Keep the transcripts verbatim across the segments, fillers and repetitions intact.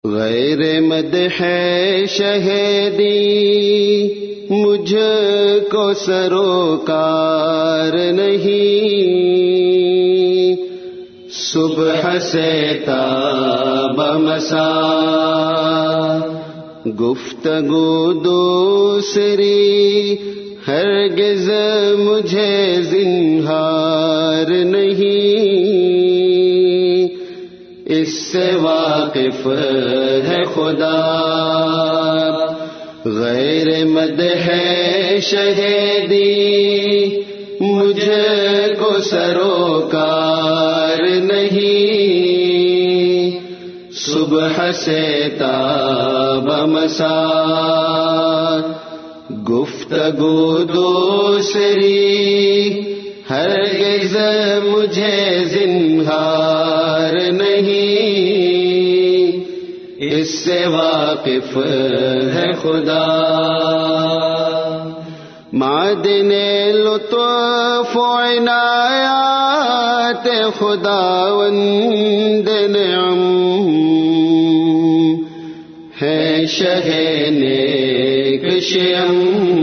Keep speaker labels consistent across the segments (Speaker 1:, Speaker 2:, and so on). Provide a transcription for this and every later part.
Speaker 1: غیر مدح شہدی مجھ کو سروکار نہیں، صبح سے تاب مساء گفتگو دوسری ہرگز مجھے زنہار نہیں، اس سے واقف ہے خدا غیر مدح شہدی مجھ کو سروکار نہیں، صبح سے تاب مساء گفتگو دوسری ہرگز مجھے زنہار نہیں، اس سے واقف ہے خدا معدن لطف و عنایات خداوند نعم ہے شہ نیک شیم،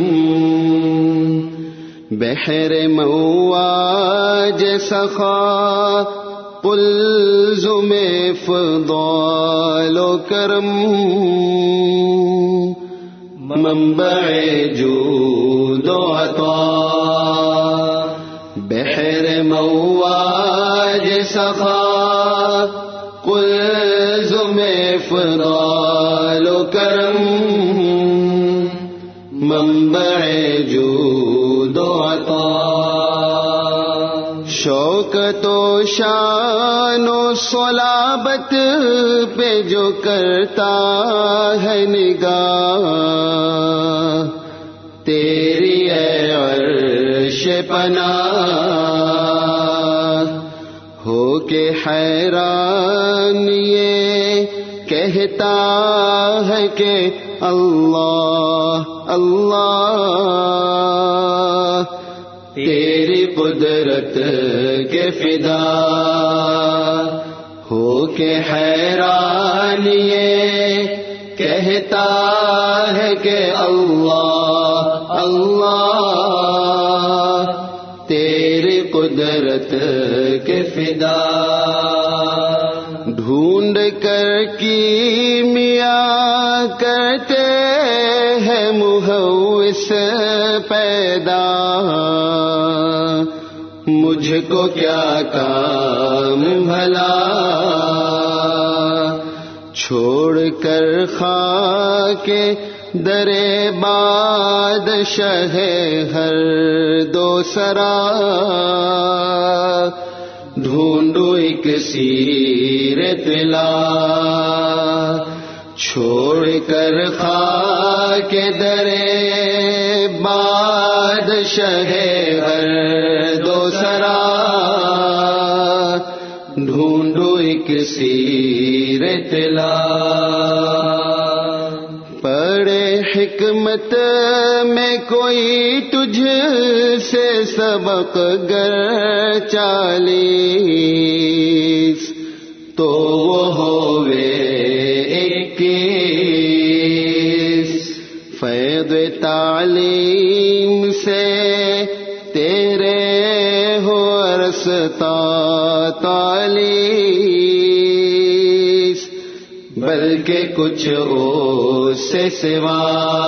Speaker 1: بحر مواج سخا قلزم فضال و کرم، منبع جود و عطا بحر مواج سخا قلزم فضال و کرم، منبع جود و عطا، شوکت و شان و صلابت پہ جو کرتا ہے نگاہ، تیری اے عرش پناہ ہو کے حیران یہ کہتا ہے کہ اللہ اللہ، تیری قدرت کے فدا ہو کے حیران یہ کہتا ہے کہ اللہ اللہ، تیری قدرت کے فدا، ڈھونڈ کر کیمیا کرتے ہیں مہوس پیدا، مجھ کو کیا کام بھلا، چھوڑ کر خاک درے بادشاہ ہر دو سرا، ڈھونڈو ایک سیر طلا، چھوڑ کر خاک درے بادشاہ ہر دو سرا، ڈھونڈو ایک سیر طلا، پڑھے حکمت میں کوئی تجھ سے سبق گر چالیس، تو وہ ہووے اکیس، فیض تعلیم سے تیرے ہو رستا تالیس، بلکہ کچھ اس سے سوا،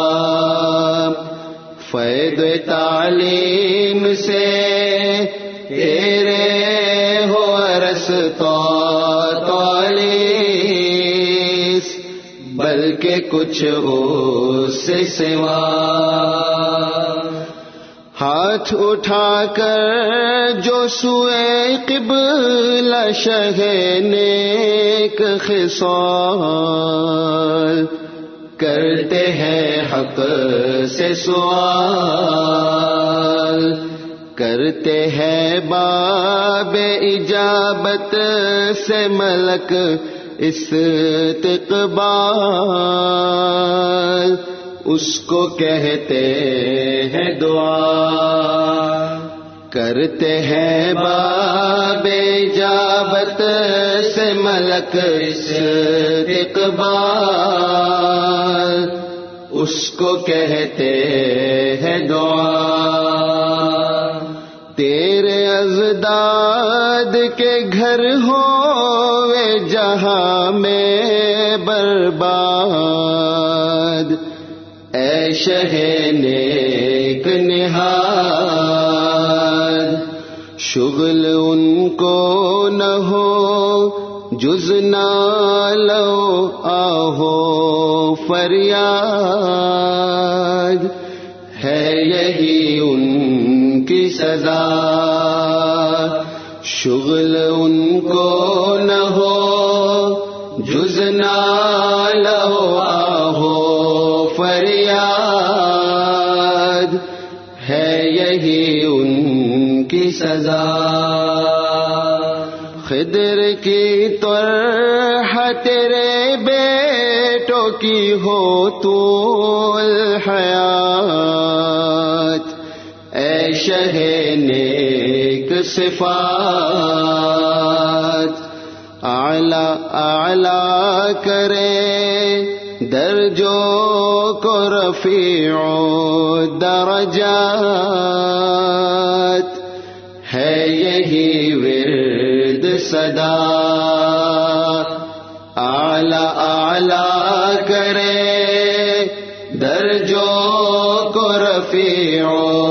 Speaker 1: فیض تعلیم سے تیرے ہو رستا تالیس، بلکہ کچھ اس سے سوا، ہاتھ اٹھا کر جو سوئے قبلہ شہ نیک خصال، کرتے ہیں حق سے سوال، کرتے ہیں باب اجابت سے ملک استقبال، اس کو کہتے ہیں دعا، کرتے ہیں باب اجابت سے ملک استقبال، اقبال اس کو کہتے ہیں دعا. تیرے ازداد کے گھر ہوئے جہاں میں برباد، اے شہ نیک نہاد. شغل ان کو نہ ہو جز نالو آہو فریاد، ہے یہی ان کی سزا. شغل ان کو نہ ہو جز نالو آہو فریاد، ہے یہی ان کی سزا. خضر کی طرح تیرے بیٹوں کی ہو طول حیات، اے شہ نیک صفات. اعلی اعلی کرے درجوں کو رفیع درجات، ہے یہی ورد صدا. اعلی اعلی کرے درجوں کو رفیع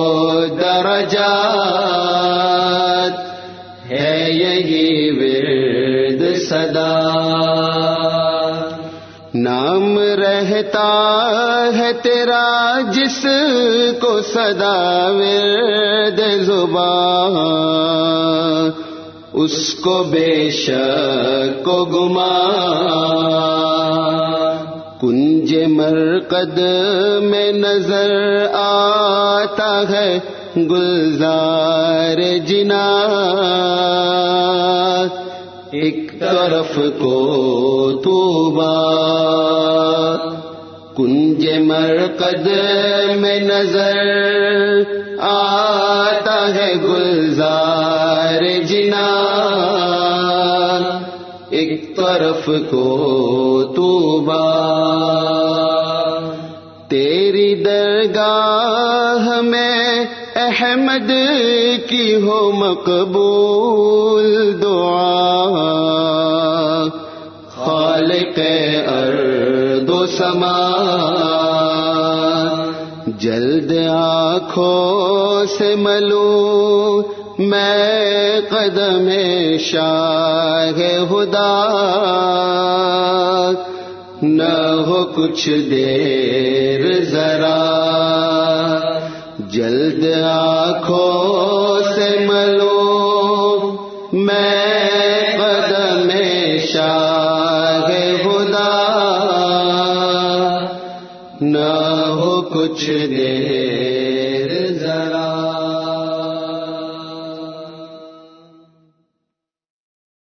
Speaker 1: درجات، ہے یہی ورد صدا. نام رہتا ہے تیرا جس کو صدا ورد زبان، اس کو بے شک کو گمان. کنج مرقد میں نظر آتا ہے گلزار جنان، ایک طرف کو طوبا. کنج مرقد میں نظر آتا ہے گلزار جنان، ایک طرف کو طوبا. تیری درگاہ میں احمد کی ہو مقبول دعا، خالق ارض و سما. جلد آنکھوں سے ملوں میں قدم شاہ خدا، نہ ہو کچھ دیر ذرا. جلد آنکھوں سے ملوں میں قدم شاہ خدا، نہ ہو کچھ دیر